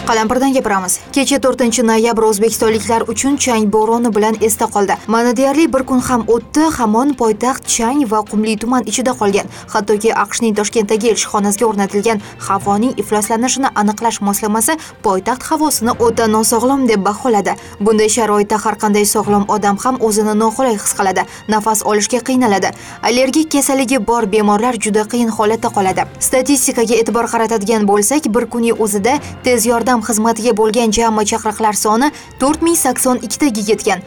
Qalampirdan gapiramiz. Kecha 4-noyabr o'zbekistonliklar uchun chang bo'roni bilan esda qoldi. Mana deyarli bir kun ham o'tdi, hamon poytaxt chang va qumli tuman ichida qolgan. Hattoki AQShning Toshkentdagi elchixonasiga o'rnatilgan havoning ifloslanishini aniqlash moslamasi poytaxt havosini o'ta nosog'lom deb baholadi. Bunday sharoitda har qanday sog'lom odam ham o'zini noqulay his qiladi, nafas olishga qiynaladi. Allergik kasalligi bor bemorlar juda qiyin holatda qoladi. Statistikaga e'tibor qaratadigan bo'lsak, bir kunning o'zida tez yordam xizmatiga bo'lgan jami chaqiriqlar soni 4082 taga yetgan.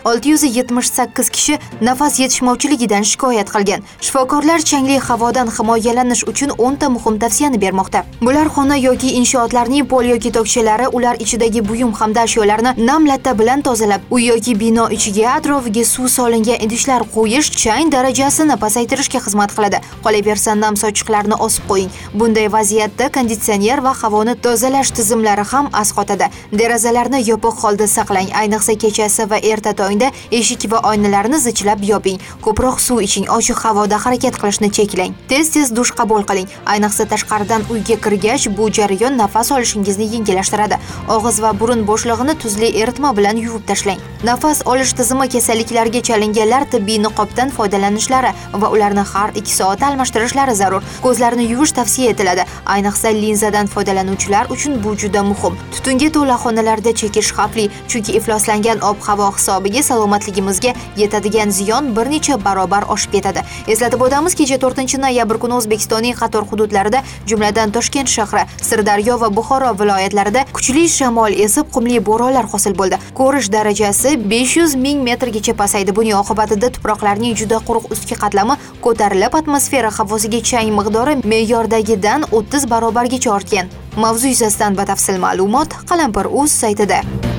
678 kishi nafas yetishmovchiligidan shikoyat qilgan. Shifokorlar changli havodan himoyalanish uchun 10 ta muhim tavsiyani bermoqda. Bular xona yoki inshootlarning pol yoki tokchalari, ular ichidagi buyum hamda ashyolarni nam latta bilan tozalab, uy yoki bino ichiga atrofiga suv solingan idishlar qo'yish chang darajasini pasaytirishga xizmat qiladi. Qolaversa, nam sochiqlarni osib qo'ying. Bunday vaziyatda konditsioner va havoni tozalash tizimlari ham asqotadi. Derazalarni yopiq holda saqlang, ayniqsa kechasi va erta tongda eshik va oynalarni zichlab yoping. Ko'proq suv iching, ochiq havoda harakat qilishni cheklang. Tez-tez dush qabul qiling. Ayniqsa tashqaridan uyga kirgach, bu jarayon nafas olishingizni yengillashtiradi. Og'iz va burun bo'shlig'ini tuzli eritma bilan yuvib tashlang. Nafas olish tizimi kasalliklariga chalinganlar tibbiy niqobdan foydalanishlari va ularni har 2 soat almashtirishlari zarur. Ko'zlarni yuvish tavsiya etiladi. Ayniqsa linzadan foydalanuvchilar uchun bu juda muhim. Tutunga to'la xonalarda chekish xavfli, chunki ifloslangan ob-havo hisobiga salomatligimizga yetadigan ziyon bir necha barobar oshib ketadi. Eslatib o'tamiz, kecha 4-noyabr kuni O'zbekistonning qator hududlarida, jumladan Toshkent shahri, Sirdaryo va Buxoro viloyatlarida kuchli shamol esib qumli bo'ronlar hosil bo'ldi. Ko'rish darajasi 500 ming metrgacha pasaydi. Buning oqibatida tuproqlarning juda quruq ustki qatlami ko'tarilib, atmosfera havosiga chang miqdori me'yordagidan 30 barobargacha ortgan. Mavzu yuzasidan batafsil ma'lumot Qalampir.uz saytida.